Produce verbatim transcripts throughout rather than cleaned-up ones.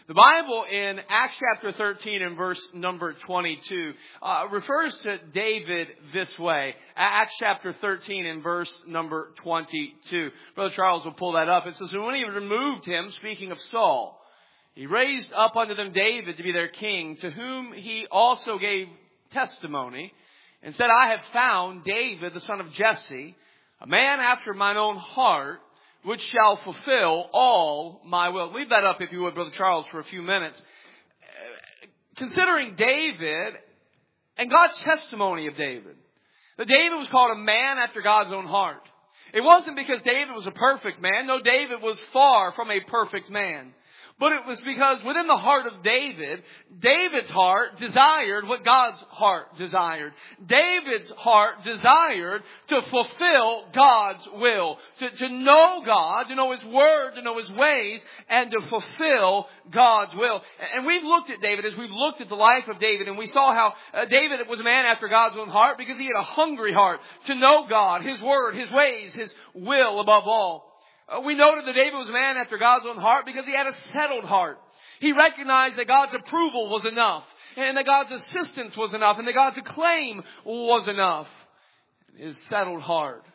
The Bible in Acts chapter thirteen and verse number twenty-two uh, refers to David this way. Acts chapter thirteen and verse number twenty-two. Brother Charles will pull that up. It says, "And when he removed him," speaking of Saul, "he raised up unto them David to be their king, to whom he also gave testimony, and said, I have found David the son of Jesse, a man after mine own heart, which shall fulfill all my will." Leave that up, if you would, Brother Charles, for a few minutes. Considering David and God's testimony of David, that David was called a man after God's own heart. It wasn't because David was a perfect man. No, David was far from a perfect man. But it was because within the heart of David, David's heart desired what God's heart desired. David's heart desired to fulfill God's will. To, to know God, to know His Word, to know His ways, and to fulfill God's will. And we've looked at David as we've looked at the life of David, and we saw how uh, David was a man after God's own heart because he had a hungry heart to know God, His Word, His ways, His will above all. We noted that David was a man after God's own heart because he had a settled heart. He recognized that God's approval was enough, and that God's assistance was enough, and that God's acclaim was enough. His settled heart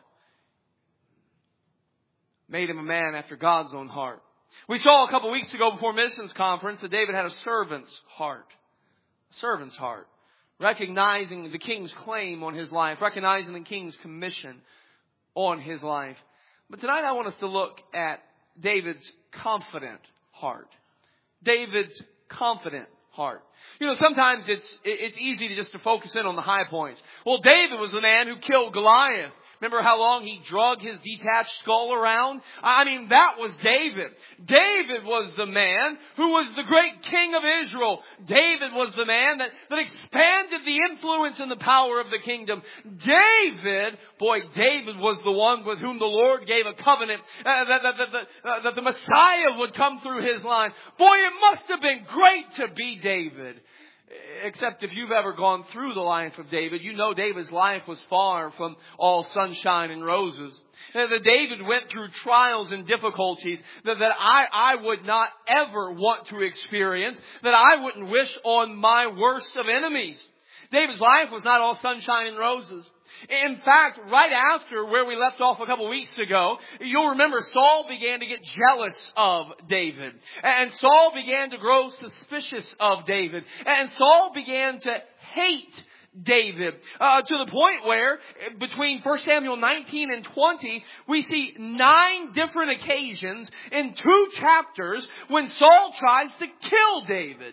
made him a man after God's own heart. We saw a couple weeks ago before missions conference that David had a servant's heart. A servant's heart. Recognizing the king's claim on his life. Recognizing the king's commission on his life. But tonight I want us to look at David's confident heart. David's confident heart. You know, sometimes it's it's easy to just to focus in on the high points. Well, David was the man who killed Goliath. Remember how long he drug his detached skull around? I mean, that was David. David was the man who was the great king of Israel. David was the man that, that expanded the influence and the power of the kingdom. David, boy, David was the one with whom the Lord gave a covenant uh, that, that, that, that, uh, that the Messiah would come through his line. Boy, it must have been great to be David. Except if you've ever gone through the life of David, you know David's life was far from all sunshine and roses. That David went through trials and difficulties that, that I, I would not ever want to experience, that I wouldn't wish on my worst of enemies. David's life was not all sunshine and roses. In fact, right after where we left off a couple of weeks ago, you'll remember Saul began to get jealous of David. And Saul began to grow suspicious of David. And Saul began to hate David. Uh, to the point where between First Samuel nineteen and twenty, we see nine different occasions in two chapters when Saul tries to kill David.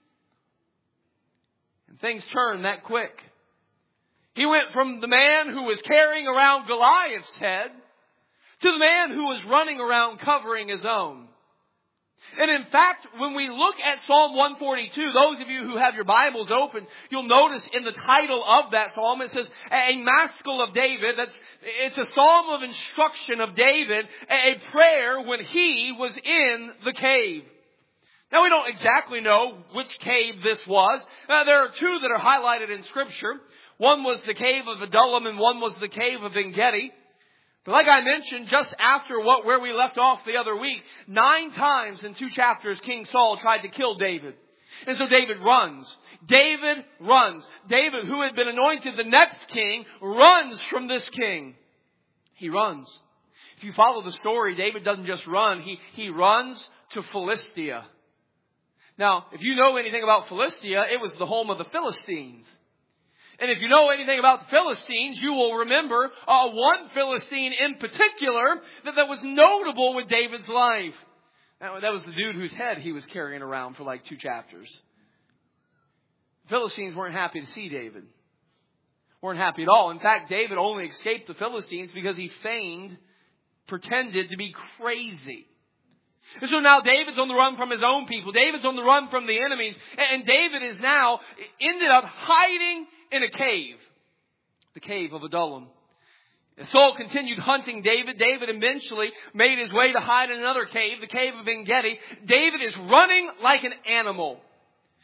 And things turn that quick. He went from the man who was carrying around Goliath's head to the man who was running around covering his own. And in fact, when we look at Psalm one forty-two, those of you who have your Bibles open, you'll notice in the title of that psalm, it says, a maskil of David. That's, it's a psalm of instruction of David, a prayer when he was in the cave. Now, we don't exactly know which cave this was. Uh, there are two that are highlighted in Scripture. One was the cave of Adullam and one was the cave of En-gedi. But like I mentioned, just after what where we left off the other week, nine times in two chapters, King Saul tried to kill David. And so David runs. David runs. David, who had been anointed the next king, runs from this king. He runs. If you follow the story, David doesn't just run. He, he runs to Philistia. Now, if you know anything about Philistia, it was the home of the Philistines. And if you know anything about the Philistines, you will remember uh, one Philistine in particular that, that was notable with David's life. That, that was the dude whose head he was carrying around for like two chapters. The Philistines weren't happy to see David. Weren't happy at all. In fact, David only escaped the Philistines because he feigned, pretended to be crazy. And so now David's on the run from his own people. David's on the run from the enemies. And David is now ended up hiding in a cave. The cave of Adullam. As Saul continued hunting David, David eventually made his way to hide in another cave, the cave of En-gedi. David is running like an animal.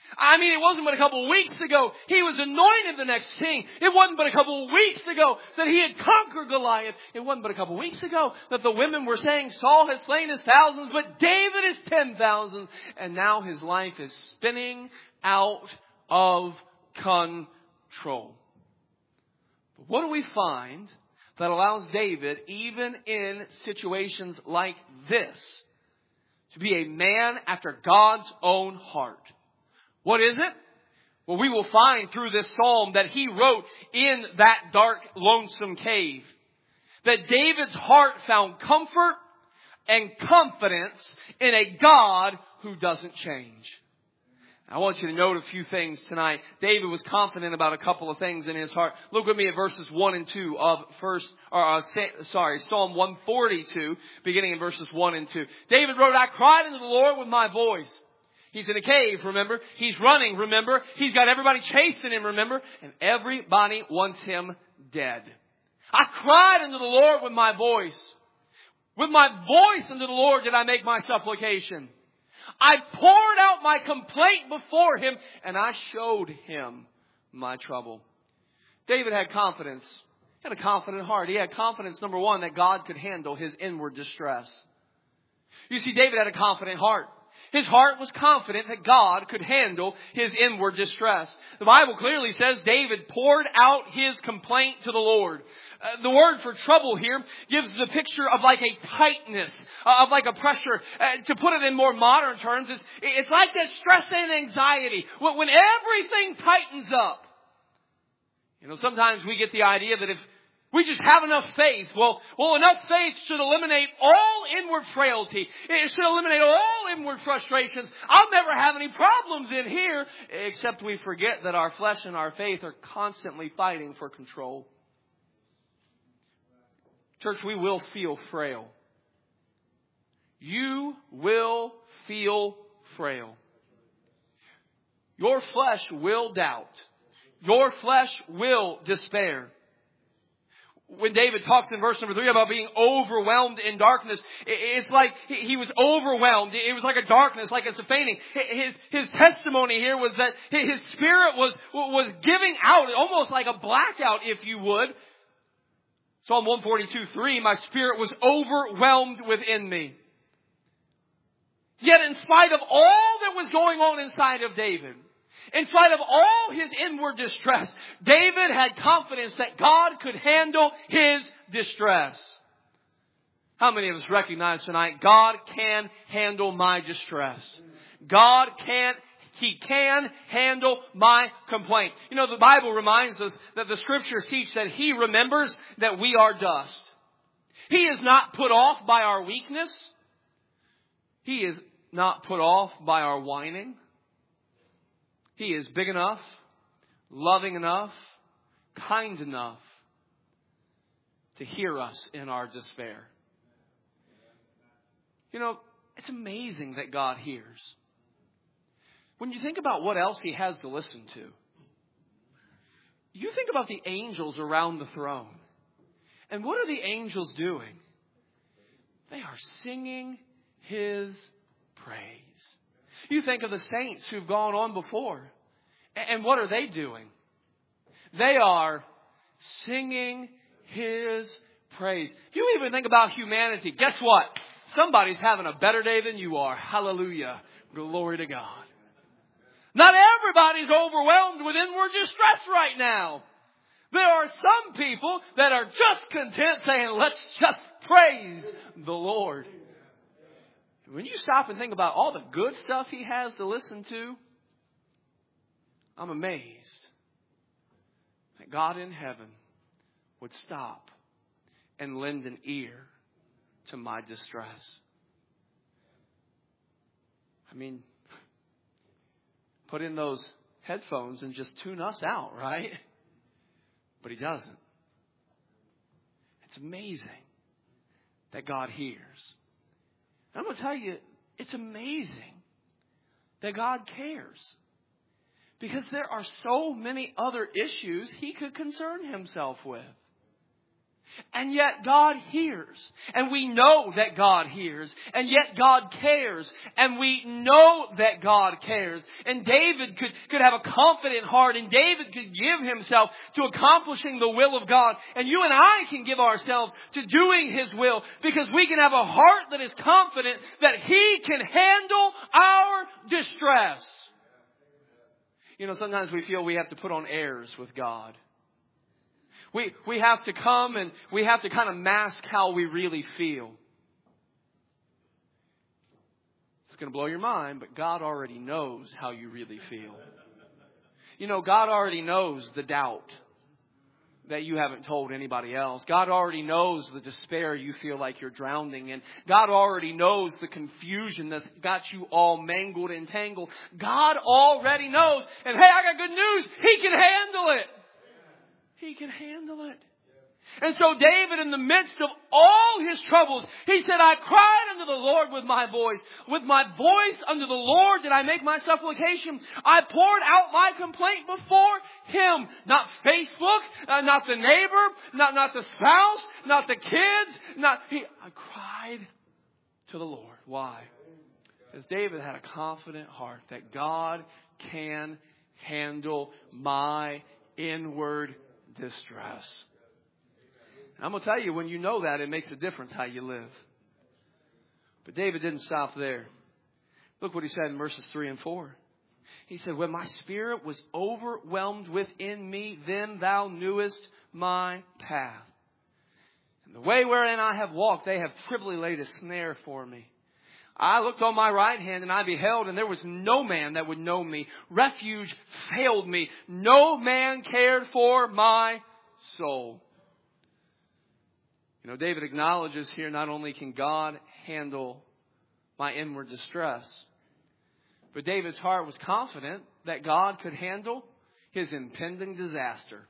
I mean, it wasn't but a couple of weeks ago he was anointed the next king. It wasn't but a couple of weeks ago that he had conquered Goliath. It wasn't but a couple of weeks ago that the women were saying Saul has slain his thousands, but David is ten thousands. And now his life is spinning out of control. But what do we find that allows David, even in situations like this, to be a man after God's own heart? What is it? Well, we will find through this psalm that he wrote in that dark, lonesome cave, that David's heart found comfort and confidence in a God who doesn't change. I want you to note a few things tonight. David was confident about a couple of things in his heart. Look with me at verses one and two of first, or uh, sorry, Psalm one forty-two, beginning in verses one and two. David wrote, I cried unto the Lord with my voice. He's in a cave, remember? He's running, remember? He's got everybody chasing him, remember? And everybody wants him dead. I cried unto the Lord with my voice. With my voice unto the Lord did I make my supplication. I poured out my complaint before him, and I showed him my trouble. David had confidence. He had a confident heart. He had confidence, number one, that God could handle his inward distress. You see, David had a confident heart. His heart was confident that God could handle his inward distress. The Bible clearly says David poured out his complaint to the Lord. Uh, the word for trouble here gives the picture of like a tightness, uh, of like a pressure. Uh, to put it in more modern terms, it's, it's like that stress and anxiety. When, when everything tightens up. You know, sometimes we get the idea that if we just have enough faith. Well, well, enough faith should eliminate all inward frailty. It should eliminate all inward frustrations. I'll never have any problems in here. Except we forget that our flesh and our faith are constantly fighting for control. Church, we will feel frail. You will feel frail. Your flesh will doubt. Your flesh will despair. When David talks in verse number three about being overwhelmed in darkness, it's like he was overwhelmed. It was like a darkness, like it's a fainting. His, his testimony here was that his spirit was, was giving out, almost like a blackout, if you would. Psalm one forty-two, three, my spirit was overwhelmed within me. Yet in spite of all that was going on inside of David, in spite of all his inward distress, David had confidence that God could handle his distress. How many of us recognize tonight, God can handle my distress? God can, He can handle my complaint. You know, the Bible reminds us that the Scriptures teach that He remembers that we are dust. He is not put off by our weakness. He is not put off by our whining. He is big enough, loving enough, kind enough to hear us in our despair. You know, it's amazing that God hears. When you think about what else He has to listen to, you think about the angels around the throne. And what are the angels doing? They are singing His praise. You think of the saints who've gone on before. And what are they doing? They are singing His praise. You even think about humanity. Guess what? Somebody's having a better day than you are. Hallelujah. Glory to God. Not everybody's overwhelmed with inward distress right now. There are some people that are just content saying, let's just praise the Lord. When you stop and think about all the good stuff He has to listen to, I'm amazed that God in heaven would stop and lend an ear to my distress. I mean, put in those headphones and just tune us out, right? But He doesn't. It's amazing that God hears. I'm going to tell you, it's amazing that God cares. Because there are so many other issues He could concern Himself with. And yet God hears. And we know that God hears. And yet God cares. And we know that God cares. And David could, could have a confident heart. And David could give himself to accomplishing the will of God. And you and I can give ourselves to doing His will. Because we can have a heart that is confident that He can handle our distress. You know, sometimes we feel we have to put on airs with God. We we have to come and we have to kind of mask how we really feel. It's going to blow your mind, but God already knows how you really feel. You know, God already knows the doubt that you haven't told anybody else. God already knows the despair you feel like you're drowning in. God already knows the confusion that's got you all mangled and tangled. God already knows. And hey, I got good news. He can handle it. He can handle it. And so David, in the midst of all his troubles, he said, I cried unto the Lord with my voice. With my voice unto the Lord did I make my supplication. I poured out my complaint before Him. Not Facebook, uh, not the neighbor, not, not the spouse, not the kids. Not he. I cried to the Lord. Why? Because David had a confident heart that God can handle my inward distress. And I'm going to tell you, when you know that, it makes a difference how you live. But David didn't stop there. Look what he said in verses three and four. He said, when my spirit was overwhelmed within me, then thou knewest my path. And the way wherein I have walked, they have privily laid a snare for me. I looked on my right hand and I beheld, and there was no man that would know me. Refuge failed me. No man cared for my soul. You know, David acknowledges here not only can God handle my inward distress, but David's heart was confident that God could handle his impending disaster.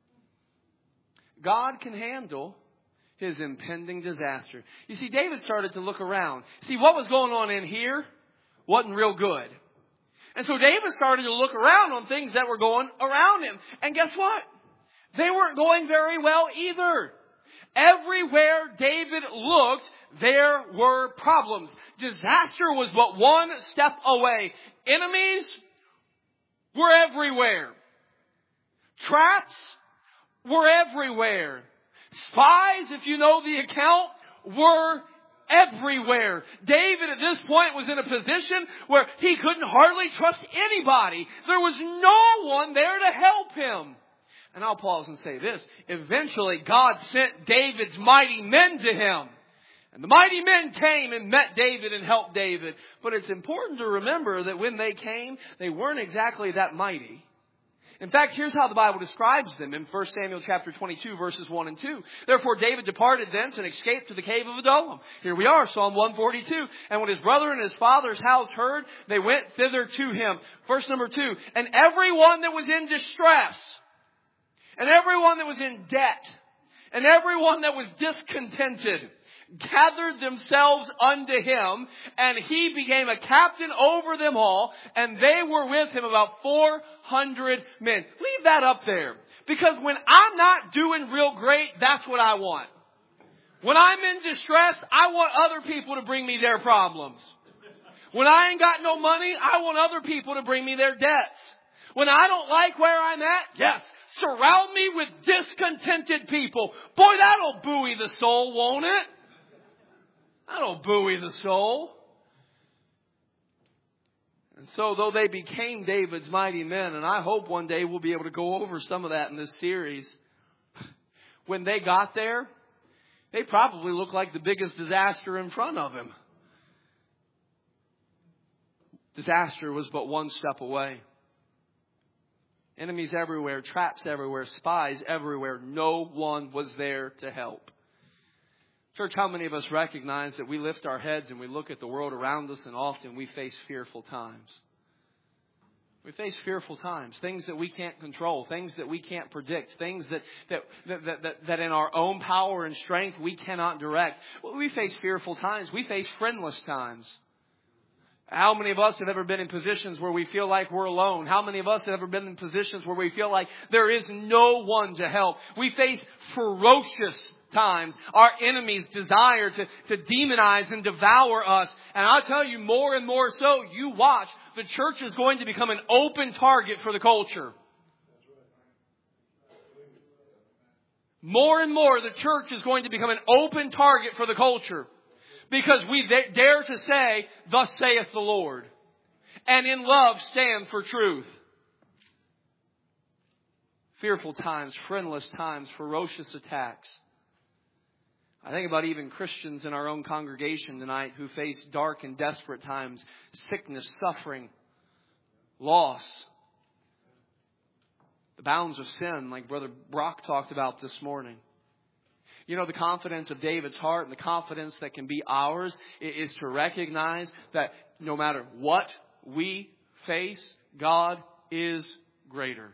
God can handle his impending disaster. You see, David started to look around. See, what was going on in here wasn't real good. And so David started to look around on things that were going around him. And guess what? They weren't going very well either. Everywhere David looked, there were problems. Disaster was but one step away. Enemies were everywhere. Traps were everywhere. Spies, if you know the account, were everywhere. David at this point was in a position where he couldn't hardly trust anybody. There was no one there to help him. And I'll pause and say this. Eventually, God sent David's mighty men to him. And the mighty men came and met David and helped David. But it's important to remember that when they came, they weren't exactly that mighty. In fact, here's how the Bible describes them in First Samuel chapter twenty-two, verses one and two. Therefore David departed thence and escaped to the cave of Adullam. Here we are, Psalm one forty-two. And when his brother and his father's house heard, they went thither to him. Verse number two. And everyone that was in distress, and everyone that was in debt, and everyone that was discontented, gathered themselves unto him, and he became a captain over them all, and they were with him about four hundred men. Leave that up there. Because when I'm not doing real great, that's what I want. When I'm in distress, I want other people to bring me their problems. When I ain't got no money, I want other people to bring me their debts. When I don't like where I'm at, yes, surround me with discontented people. Boy, that'll buoy the soul, won't it? That'll buoy the soul. And so though they became David's mighty men, and I hope one day we'll be able to go over some of that in this series, when they got there, they probably looked like the biggest disaster in front of him. Disaster was but one step away. Enemies everywhere, traps everywhere, spies everywhere. No one was there to help. Church, how many of us recognize that we lift our heads and we look at the world around us, and often we face fearful times? We face fearful times, things that we can't control, things that we can't predict, things that that that that, that in our own power and strength we cannot direct. Well, we face fearful times. We face friendless times. How many of us have ever been in positions where we feel like we're alone? How many of us have ever been in positions where we feel like there is no one to help? We face ferocious times. Our enemies desire to, to demonize and devour us. And I'll tell you, more and more so, you watch, the church is going to become an open target for the culture. More and more, the church is going to become an open target for the culture. Because we dare to say, thus saith the Lord. And in love stand for truth. Fearful times, friendless times, ferocious attacks. I think about even Christians in our own congregation tonight who face dark and desperate times, sickness, suffering, loss. The bounds of sin, like Brother Brock talked about this morning. You know, the confidence of David's heart and the confidence that can be ours is to recognize that no matter what we face, God is greater.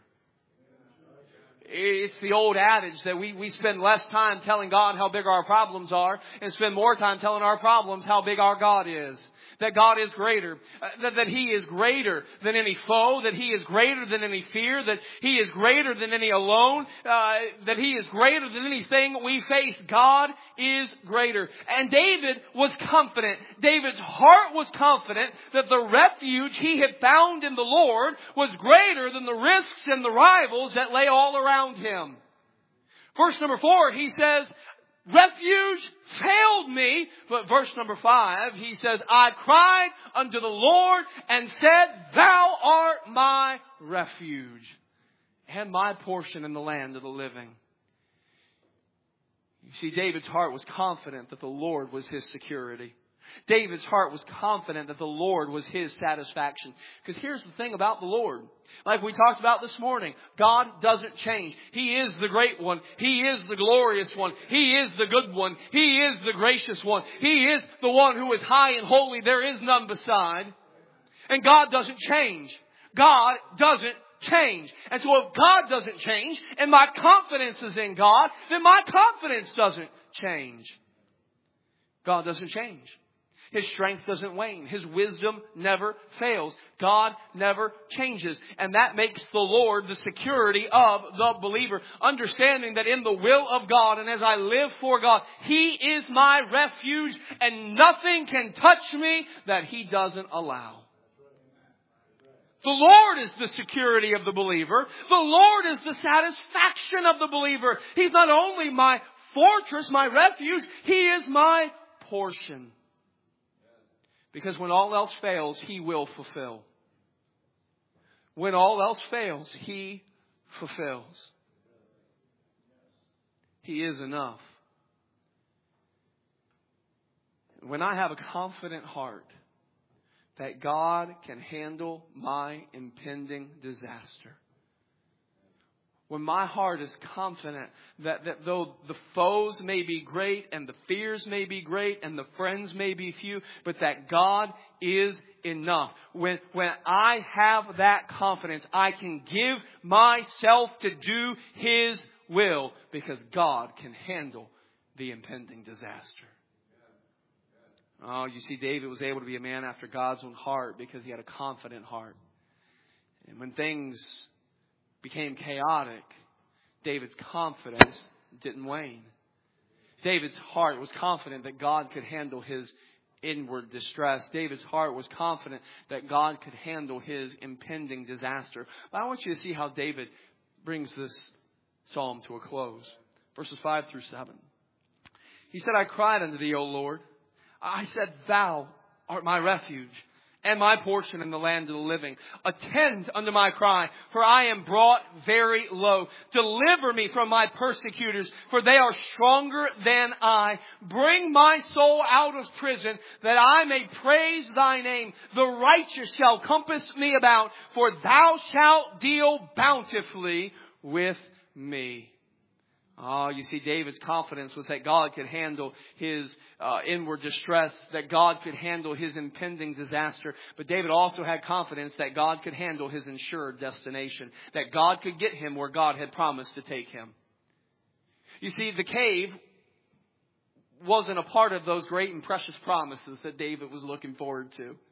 It's the old adage that we, we spend less time telling God how big our problems are and spend more time telling our problems how big our God is. That God is greater. Uh, that, that He is greater than any foe. That He is greater than any fear. That He is greater than any alone. Uh, that He is greater than anything we face. God is greater. And David was confident. David's heart was confident that the refuge he had found in the Lord was greater than the risks and the rivals that lay all around him. Verse number four, he says, refuge failed me. But verse number five, he says, I cried unto the Lord and said, Thou art my refuge and my portion in the land of the living. You see, David's heart was confident that the Lord was his security. David's heart was confident that the Lord was his satisfaction. Because here's the thing about the Lord. Like we talked about this morning, God doesn't change. He is the great one. He is the glorious one. He is the good one. He is the gracious one. He is the one who is high and holy. There is none beside. And God doesn't change. God doesn't change. And so if God doesn't change and my confidence is in God, then my confidence doesn't change. God doesn't change. His strength doesn't wane. His wisdom never fails. God never changes. And that makes the Lord the security of the believer. Understanding that in the will of God and as I live for God, He is my refuge and nothing can touch me that He doesn't allow. The Lord is the security of the believer. The Lord is the satisfaction of the believer. He's not only my fortress, my refuge, He is my portion. Because when all else fails, He will fulfill. When all else fails, He fulfills. He is enough. When I have a confident heart that God can handle my impending disaster, when my heart is confident that, that though the foes may be great and the fears may be great and the friends may be few, but that God is enough. When, when I have that confidence, I can give myself to do His will because God can handle the impending disaster. Oh, you see, David was able to be a man after God's own heart because he had a confident heart. And when things became chaotic, David's confidence didn't wane. David's heart was confident that God could handle his inward distress. David's heart was confident that God could handle his impending disaster. But I want you to see how David brings this psalm to a close. Verses five through seven. He said, I cried unto thee, O Lord. I said, Thou art my refuge and my portion in the land of the living. Attend unto my cry, for I am brought very low. Deliver me from my persecutors, for they are stronger than I. Bring my soul out of prison, that I may praise thy name. The righteous shall compass me about, for thou shalt deal bountifully with me. Oh, you see, David's confidence was that God could handle his uh, inward distress, that God could handle his impending disaster. But David also had confidence that God could handle his ensured destination, that God could get him where God had promised to take him. You see, the cave wasn't a part of those great and precious promises that David was looking forward to.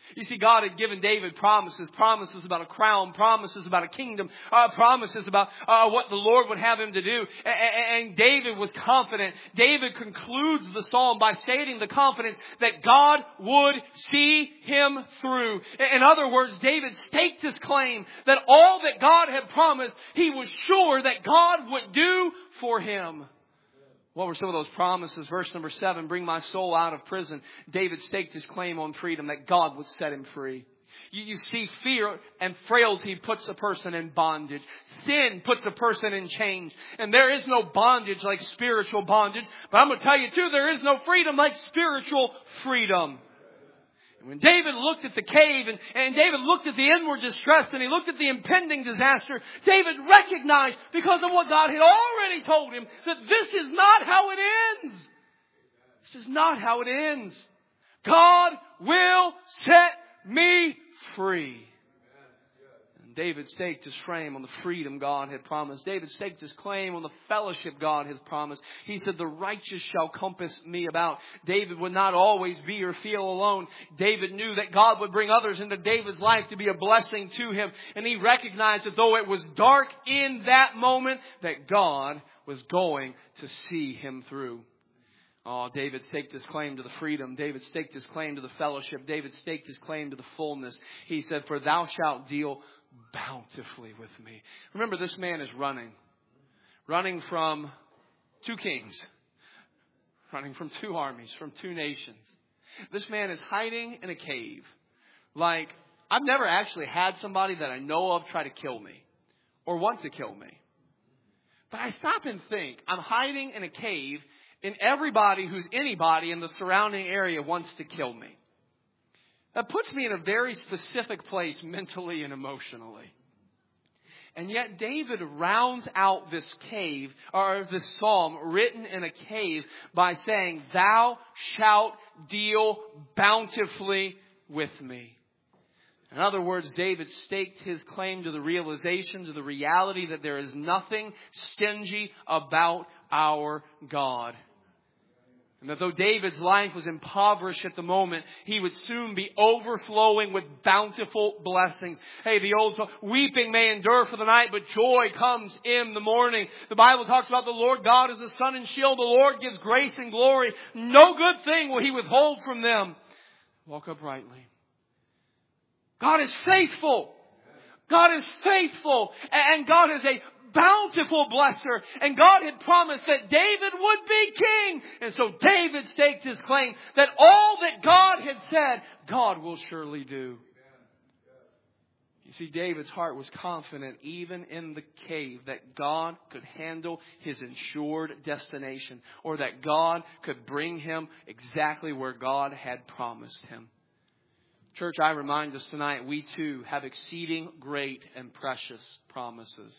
You see, God had given David promises, promises about a crown, promises about a kingdom, uh, promises about uh, what the Lord would have him to do. And, and David was confident. David concludes the psalm by stating the confidence that God would see him through. In other words, David staked his claim that all that God had promised, he was sure that God would do for him. What were some of those promises? Verse number seven, bring my soul out of prison. David staked his claim on freedom, that God would set him free. You, you see, fear and frailty puts a person in bondage. Sin puts a person in chains. And there is no bondage like spiritual bondage. But I'm going to tell you too, there is no freedom like spiritual freedom. When David looked at the cave and, and David looked at the inward distress and he looked at the impending disaster, David recognized, because of what God had already told him, that this is not how it ends. This is not how it ends. God will set me free. David staked his claim on the freedom God had promised. David staked his claim on the fellowship God had promised. He said, the righteous shall compass me about. David would not always be or feel alone. David knew that God would bring others into David's life to be a blessing to him. And he recognized that though it was dark in that moment, that God was going to see him through. Oh, David staked his claim to the freedom. David staked his claim to the fellowship. David staked his claim to the fullness. He said, for thou shalt deal bountifully with me. Remember, this man is running. Running from two kings. Running from two armies, from two nations. This man is hiding in a cave. Like, I've never actually had somebody that I know of try to kill me. Or want to kill me. But I stop and think, I'm hiding in a cave and everybody who's anybody in the surrounding area wants to kill me. That puts me in a very specific place mentally and emotionally. And yet David rounds out this cave, or this psalm written in a cave, by saying, thou shalt deal bountifully with me. In other words, David staked his claim to the realization, to the reality that there is nothing stingy about our God. And that though David's life was impoverished at the moment, he would soon be overflowing with bountiful blessings. Hey, the old song, weeping may endure for the night, but joy comes in the morning. The Bible talks about the Lord God as a sun and shield. The Lord gives grace and glory. No good thing will he withhold from them. Walk uprightly. God is faithful. God is faithful. And God is a bountiful blesser. And God had promised that David would be king. And so David staked his claim that all that God had said, God will surely do. You see, David's heart was confident even in the cave that God could handle his ensured destination, or that God could bring him exactly where God had promised him. Church, I remind us tonight, we too have exceeding great and precious promises.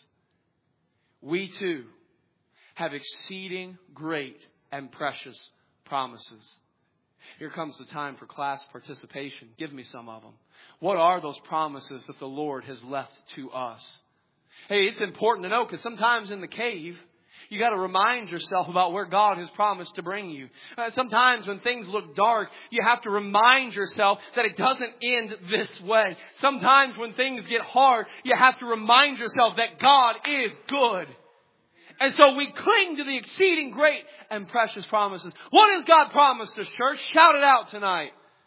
We too have exceeding great and precious promises. Here comes the time for class participation. Give me some of them. What are those promises that the Lord has left to us? Hey, it's important to know, because sometimes in the cave, you got to remind yourself about where God has promised to bring you. Uh, sometimes when things look dark, you have to remind yourself that it doesn't end this way. Sometimes when things get hard, you have to remind yourself that God is good. And so we cling to the exceeding great and precious promises. What has God promised us, church? Shout it out tonight.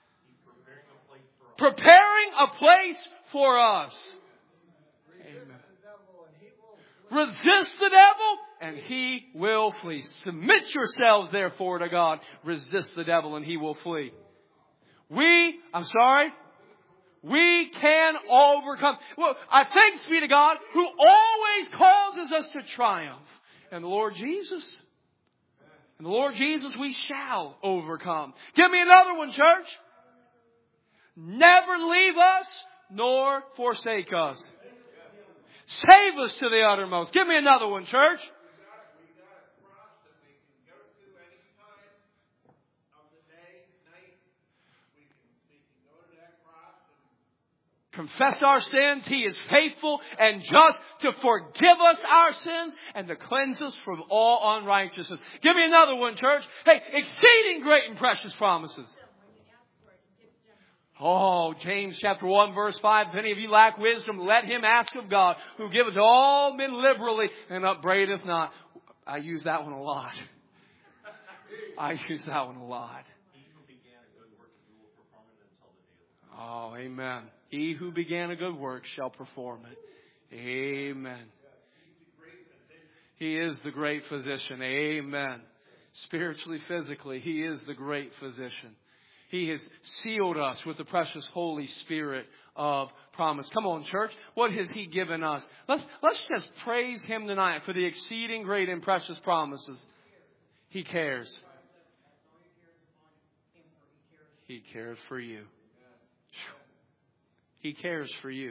Preparing a place for us. Amen. Resist the devil and he will flee. Submit yourselves therefore to God. Resist the devil and he will flee. We, I'm sorry, we can overcome. Well, I thanks be to God who always causes us to triumph. And the Lord Jesus. And the Lord Jesus we shall overcome. Give me another one, church. Never leave us nor forsake us. Save us to the uttermost. Give me another one, church. Confess our sins. He is faithful and just to forgive us our sins and to cleanse us from all unrighteousness. Give me another one, church. Hey, exceeding great and precious promises. Oh, James chapter one verse five, if any of you lack wisdom, let him ask of God, who giveth to all men liberally and upbraideth not. I use that one a lot. I use that one a lot. Oh, amen. He who began a good work shall perform it. Amen. He is the great physician. Amen. Spiritually, physically, He is the great physician. He has sealed us with the precious Holy Spirit of promise. Come on, church. What has He given us? Let's, let's just praise Him tonight for the exceeding great and precious promises. He cares. He cares for you. He cares for you.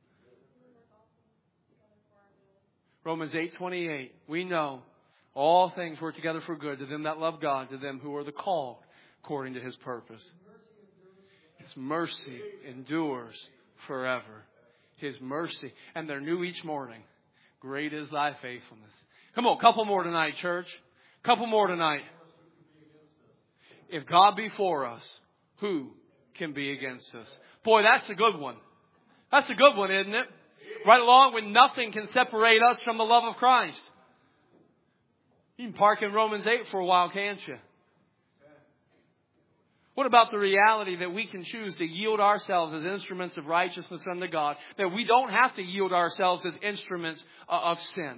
Romans eight twenty-eight. We know all things work together for good to them that love God, to them who are the called according to His purpose. His mercy endures forever. His mercy. And they're new each morning. Great is thy faithfulness. Come on, couple more tonight, church. Couple more tonight. If God be for us, who can be against us? Boy, that's a good one. That's a good one, isn't it? Right along with nothing can separate us from the love of Christ. You can park in Romans eight for a while, can't you? What about the reality that we can choose to yield ourselves as instruments of righteousness unto God? That we don't have to yield ourselves as instruments of sin.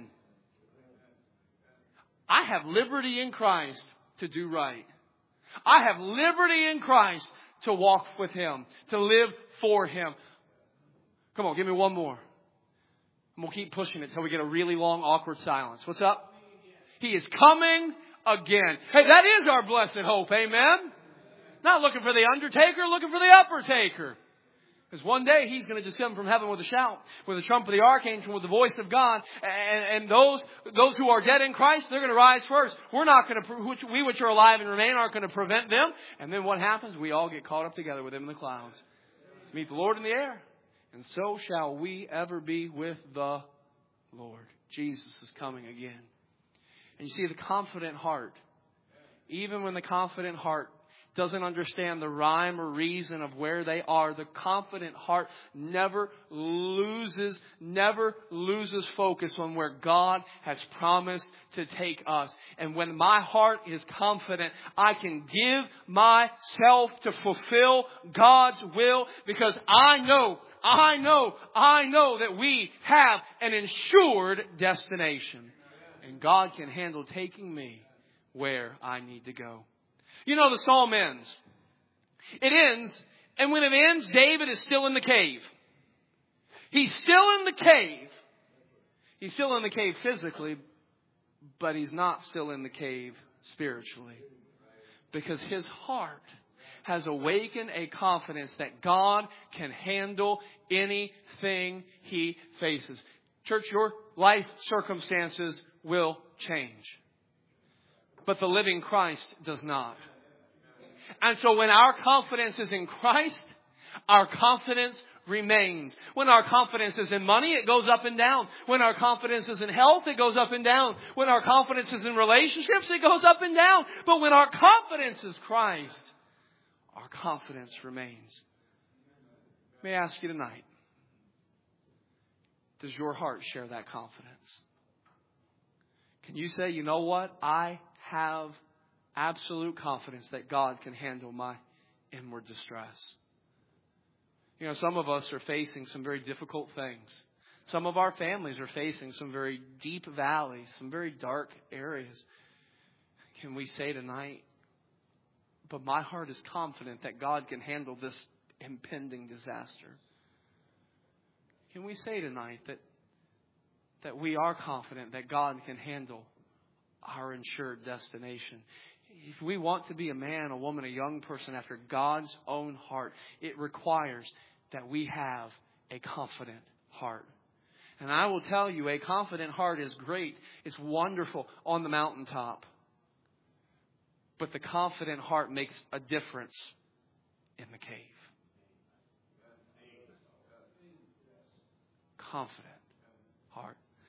I have liberty in Christ to do right. I have liberty in Christ to walk with Him, to live for Him. Come on, give me one more. And we'll keep pushing it until we get a really long, awkward silence. What's up? He is coming again. Hey, that is our blessed hope. Amen? Not looking for the undertaker, looking for the uppertaker. Because one day He's going to just come from heaven with a shout, with the trump of the archangel, with the voice of God. And, and those those who are dead in Christ, they're going to rise first. We're not going to, which, we which are alive and remain aren't going to prevent them. And then what happens? We all get caught up together with Him in the clouds to meet the Lord in the air. And so shall we ever be with the Lord. Jesus is coming again. And you see, the confident heart, even when the confident heart doesn't understand the rhyme or reason of where they are, the confident heart never loses, never loses focus on where God has promised to take us. And when my heart is confident, I can give myself to fulfill God's will because I know, I know, I know that we have an ensured destination. And God can handle taking me where I need to go. You know, the psalm ends. It ends, and when it ends, David is still in the cave. He's still in the cave. He's still in the cave physically, but he's not still in the cave spiritually. Because his heart has awakened a confidence that God can handle anything he faces. Church, your life circumstances will change. But the living Christ does not. And so when our confidence is in Christ, our confidence remains. When our confidence is in money, it goes up and down. When our confidence is in health, it goes up and down. When our confidence is in relationships, it goes up and down. But when our confidence is Christ, our confidence remains. May I ask you tonight, does your heart share that confidence? Can you say, you know what? I have absolute confidence that God can handle my inward distress. You know, some of us are facing some very difficult things. Some of our families are facing some very deep valleys, some very dark areas. Can we say tonight, but my heart is confident that God can handle this impending disaster? Can we say tonight that that we are confident that God can handle our insured destination? If we want to be a man, a woman, a young person after God's own heart, it requires that we have a confident heart. And I will tell you, a confident heart is great. It's wonderful on the mountaintop. But the confident heart makes a difference in the cave. Confident heart.